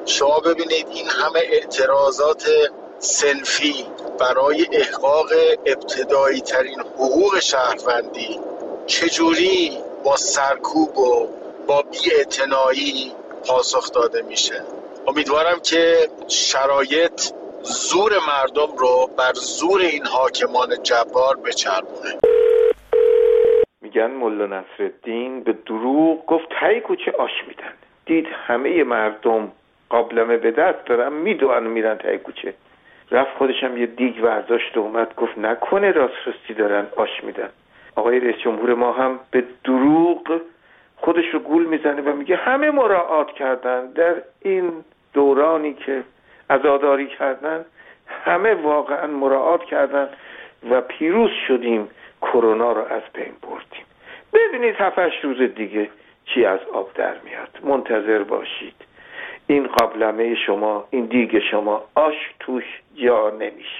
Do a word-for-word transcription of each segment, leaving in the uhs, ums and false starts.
شما ببینید این همه اعتراضات صنفی برای احقاق ابتدایی ترین حقوق شهروندی چجوری با سرکوب و با بی‌اعتنایی پاسخ داده میشه. امیدوارم که شرایط زور مردم رو بر زور این حاکمان جبار بچربونه. میگن ملا نصرالدین به دروغ گفت تای کوچه آش میدن. دید همه مردم قابلمه به دست دارن میدوئن میرن تای کوچه. رفت خودشم یه دیگ برداشت و اومد گفت نکنه راست راستی دارن آش میدن. آقای رئیس جمهور ما هم به دروغ خودش رو گول میزنه و میگه همه مراعات کردن در این دورانی که عزاداری کردن، همه واقعا مراعات کردن و پیروز شدیم، کرونا رو از بین بردیم. ببینید هفت هشت روز دیگه چی از آب در میاد. منتظر باشید. این قابلمه شما، این دیگ شما آش توش جا نمیشه.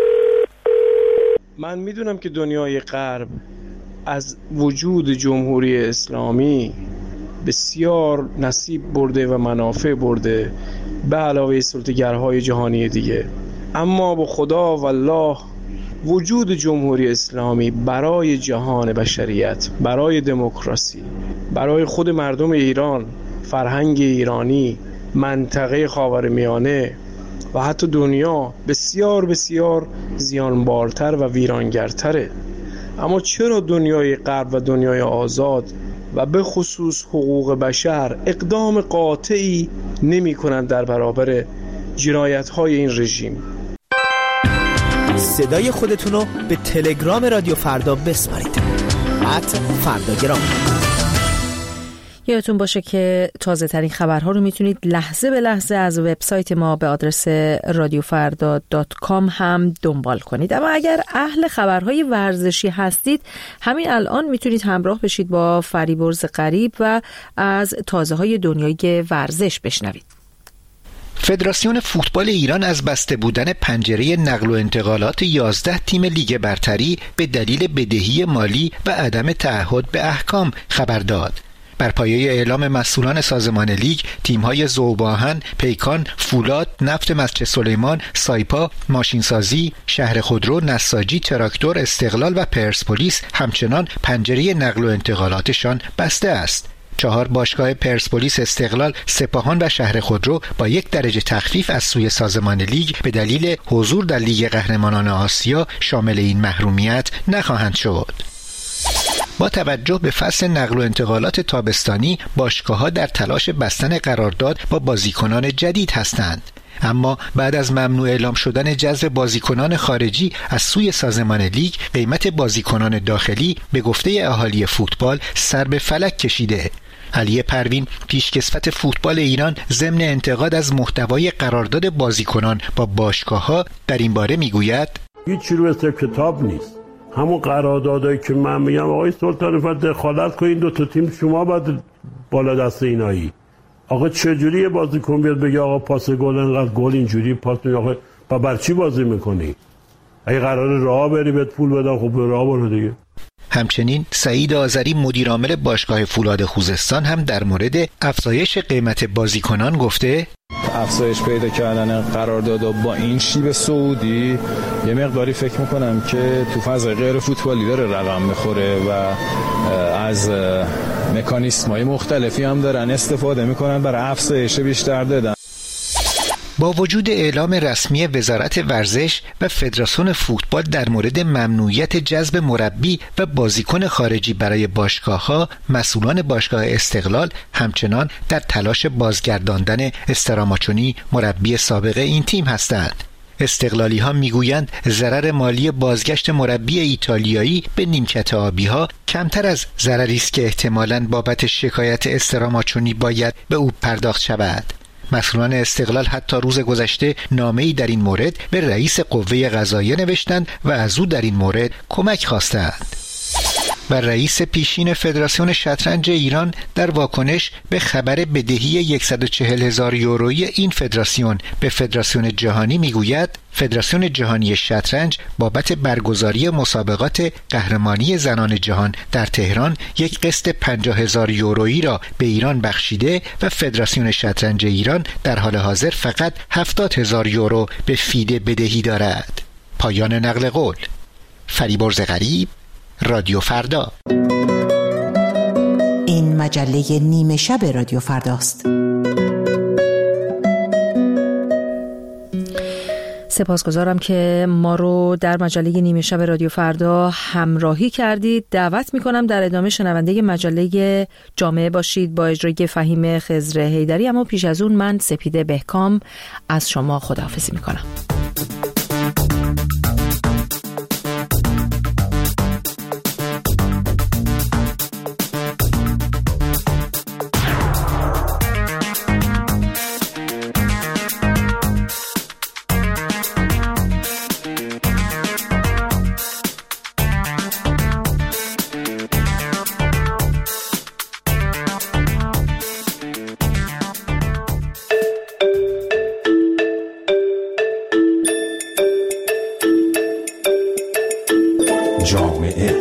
من میدونم که دنیای غرب از وجود جمهوری اسلامی بسیار نصیب برده و منافع برده به علاوه سلطه‌گرهای جهانی دیگه، اما با خدا والله وجود جمهوری اسلامی برای جهان بشریت، برای دموکراسی، برای خود مردم ایران، فرهنگ ایرانی، منطقه خاورمیانه و حتی دنیا بسیار بسیار زیانبارتر و ویرانگرتره. اما چرا دنیای غرب و دنیای آزاد و به خصوص حقوق بشر اقدام قاطعی نمی کنند در برابر جنایت های این رژیم؟ صدای خودتون رو به تلگرام رادیو فردا بسپارید. ات فرداگرام. یادتون باشه که تازه ترین خبرها رو میتونید لحظه به لحظه از وبسایت ما به آدرس رادیو فردا دات کام هم دنبال کنید. اما اگر اهل خبرهای ورزشی هستید، همین الان میتونید همراه بشید با فریبرز غریب و از تازه های دنیای ورزش بشنوید. فدراسیون فوتبال ایران از بسته بودن پنجره نقل و انتقالات یازده تیم لیگ برتری به دلیل بدهی مالی و عدم تعهد به احکام خبر داد. بر پایه اعلام مسئولان سازمان لیگ، تیم‌های ذوب‌آهن، پیکان، فولاد، نفت مسجد سلیمان، سایپا، ماشینسازی، شهر خودرو، نساجی، تراکتور، استقلال و پرسپولیس همچنان پنجره نقل و انتقالاتشان بسته است. چهار باشگاه پرسپولیس، استقلال، سپاهان و شهر خودرو با یک درجه تخفیف از سوی سازمان لیگ به دلیل حضور در لیگ قهرمانان آسیا شامل این محرومیت نخواهند شد. با توجه به فصل نقل و انتقالات تابستانی، باشگاه‌ها در تلاش بستن قرارداد با بازیکنان جدید هستند. اما بعد از ممنوع اعلام شدن جذب بازیکنان خارجی از سوی سازمان لیگ، قیمت بازیکنان داخلی به گفته اهالی فوتبال سر به فلک کشیده. علی پروین، پیشکسوت فوتبال ایران، ضمن انتقاد از محتوای قرارداد بازیکنان با باشگاه‌ها در این باره میگوید: هیچ رو مثل کتاب نیست. همون قراردادایی که من میگم آقای سلطان فر دخالت کنین، دو تا تیم شما باید بالا دست اینایی. آقا چجوری بازیکن بیاد بگه آقا پاس گل انقدر گل اینجوری پاس می آقا با بر چی بازی میکنی؟ اگه قراره راه بری بهت پول بدن، خب به راه برو دیگه. همچنین سعید آذری، مدیرعامل باشگاه فولاد خوزستان، هم در مورد افزایش قیمت بازیکنان گفته: افزایش پیدا کردن قرارداد با این شیب سعودی یه مقداری فکر میکنم که تو فضای غیر فوتبالی داره رقم میخوره و از مکانیسم‌های مختلفی هم دارن استفاده میکنن برای افزایش بیشتر دادن. با وجود اعلام رسمی وزارت ورزش و فدراسیون فوتبال در مورد ممنوعیت جذب مربی و بازیکن خارجی برای باشگاه‌ها، مسئولان باشگاه استقلال همچنان در تلاش بازگرداندن استراماچونی، مربی سابق این تیم هستند. استقلالی ها میگویند ضرر مالی بازگشت مربی ایتالیایی به نیمکت آبی‌ها کمتر از ضرری است که احتمالاً بابت شکایت استراماچونی باید به او پرداخت شود. مسئولان استقلال حتی روز گذشته نامه‌ای در این مورد به رئیس قوه قضاییه نوشتند و از او در این مورد کمک خواستند. و رئیس پیشین فدراسیون شطرنج ایران در واکنش به خبر بدهی صد و چهل هزار یورویی این فدراسیون به فدراسیون جهانی میگوید فدراسیون جهانی شطرنج بابت برگزاری مسابقات قهرمانی زنان جهان در تهران یک قسط پنجاه هزار یورویی را به ایران بخشیده و فدراسیون شطرنج ایران در حال حاضر فقط هفتاد هزار یورو به فیده بدهی دارد. پایان نقل قول. فریبرز غریب، رادیو فردا. این مجله نیمه شب رادیو فرداست. سپاسگزارم که ما رو در مجله نیمه شب رادیو فردا همراهی کردید. دعوت میکنم در ادامه شنونده مجله جامعه باشید با اجرای فهیم خضر حیدری، اما پیش از اون من سپیده بهکام از شما خداحافظی میکنم. جامعه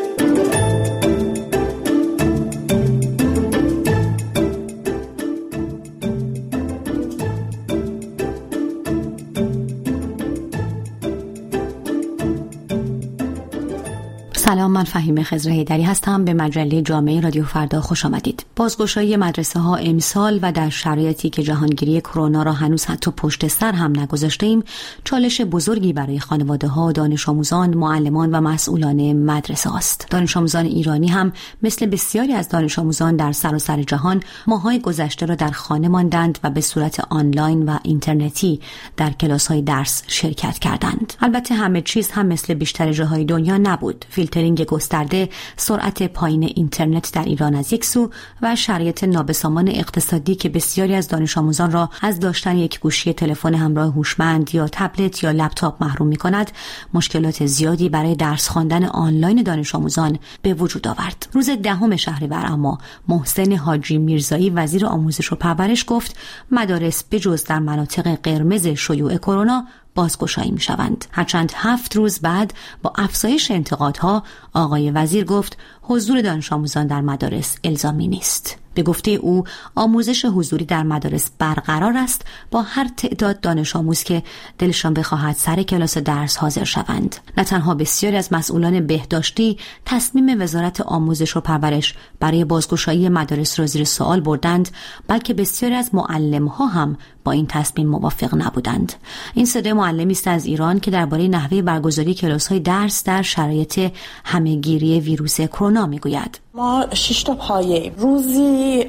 سلام، من فهیم خضر حیدری هستم. به مجله جامعه رادیو فردا خوش آمدید. بازگشایی مدرسه ها امسال و در شرایطی که جهانگیری کرونا را هنوز حتی پشت سر هم نگذاشتیم، چالش بزرگی برای خانواده ها، دانش آموزان، معلمان و مسئولان مدرسه است. دانش آموزان ایرانی هم مثل بسیاری از دانش آموزان در سراسر جهان ماه‌های گذشته را در خانه ماندند و به صورت آنلاین و اینترنتی در کلاس‌های درس شرکت کردند. البته همه چیز هم مثل بیشتر جاهای دنیا نبود. فیلترینگ گسترده، سرعت پایین اینترنت در ایران از یک سو و شرایط نابسامان اقتصادی که بسیاری از دانش آموزان را از داشتن یک گوشی تلفن همراه هوشمند یا تبلت یا لپتاپ محروم می‌کند، مشکلات زیادی برای درس خواندن آنلاین دانش آموزان به وجود آورد. روز دهم شهریور اما محسن حاجی میرزایی وزیر آموزش و پرورش گفت مدارس بجز در مناطق قرمز شیوع کرونا بازگشایی می شوند. هرچند هفت روز بعد با افزایش انتقادها آقای وزیر گفت حضور دانش آموزان در مدارس الزامی نیست. به گفته او آموزش حضوری در مدارس برقرار است با هر تعداد دانش آموز که دلشان بخواهد سر کلاس درس حاضر شوند. نه تنها بسیاری از مسئولان بهداشتی تصمیم وزارت آموزش و پرورش برای بازگشایی مدارس را زیر سوال بردند، بلکه بسیاری از معلم‌ها هم با این تصمیم موافق نبودند. این صدای معلمی است از ایران که درباره نحوه برگزاری کلاس‌های درس در شرایط همه‌گیری ویروس کرونا میگوید. ما شش تا پایه روزی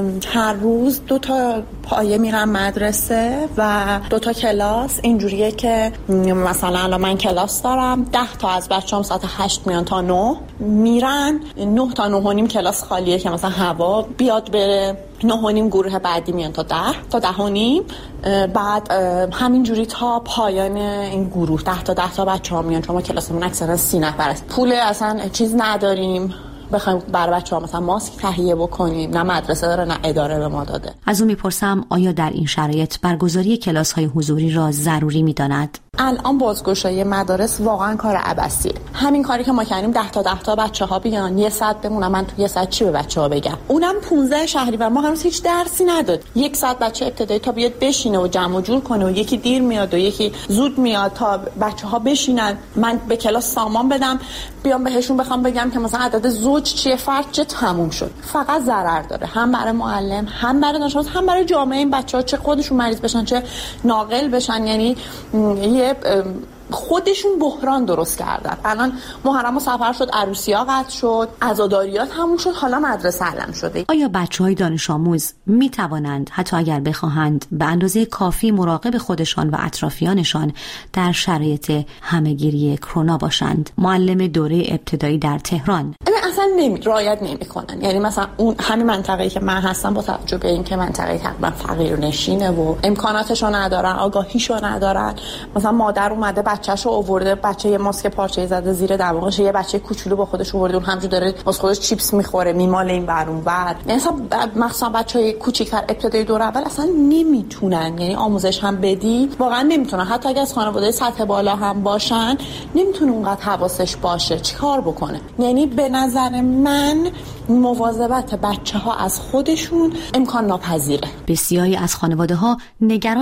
هر روز دو تا پایه میرم مدرسه و دو تا کلاس. اینجوریه که مثلا الان من کلاس دارم، ده تا از بچه‌ام ساعت هشت میان تا نه میرن، نه تا نه و نیم کلاس خالیه که مثلا هوا بیاد بره، نه و نیم گروه بعدی میان تا ده تا ده و نیم، بعد همینجوری تا پایان این گروه ده تا ده تا بچه‌ها میان، چون ما کلاسمون اکثرا سی نفر است. پول اصلا چیز نداریم بخوایم برای بچه‌ها مثلا ماسک تهیه بکنیم، نه مدرسه داره نه اداره به ما داده. از اون میپرسم آیا در این شرایط برگزاری کلاس‌های حضوری را ضروری می‌داند؟ الان بازگشایی مدارس واقعا کار عبثیه. همین کاری که ما کردیم ده تا ده تا بچه‌ها بیان یه ساعت بمونن، من تو یه ساعت چی به بچه‌ها بگم؟ اونم پانزده شهریور ما هنوز هیچ درسی نداد. یک ساعت بچه ابتدایی تا بیاد بشینه و جمع و جور کنه و یکی دیر میاد و یکی زود میاد تا بچه‌ها بشینن، من به کلاس سامان بدم بیام بهشون بخوام بگم که مثلا عدد زوج چیه، فرد چه، تموم شد. فقط ضرر داره، هم برای معلم، هم برای دانش آموز، هم برای جامعه. این بچه‌ها چه خودشون مریض بشن چه ناقل بشن، یعنی یه خودشون بحران درست کردن. الان محرم و سفر شد، عروسی‌ها قطع شد، عزاداری‌ها تموم شد، حالا مدرسه علم شده. آیا بچه‌های دانش آموز می توانند حتی اگر بخواهند به اندازه کافی مراقب خودشان و اطرافیانشان در شرایط همه‌گیری کرونا باشند؟ معلم دوره ابتدایی در تهران: اصلا نمی رعایت نمیکنن. یعنی مثلا اون همین منطقه‌ای که من هستم با توجه به اینکه منطقه تقریبا فقیر و نشینه و امکاناتشو ندارن، آگاهیشو ندارن، مثلا مادر اومده بچه‌شو آورده، بچه یه ماسک پارچه‌ای زده زیر دماغش، یه بچه کوچولو با خودش آورده، اون همونجوری داره واسه خودش چیپس میخوره، میماله این ور اون ور. مثلا مثلا بچه‌های کوچیک‌تر ابتدایی دور اول اصلا نمیتونن، یعنی آموزش هم بدی واقعا نمیتونن، حتی اگه از خانواده سطح بالا هم باشن نمیتونه اونقدر حواسش باشه چیکار بکنه. یعنی به نظر من مواظبت بچه‌ها از خودشون امکان ناپذیره. بسیاری از خانواده‌ها نگران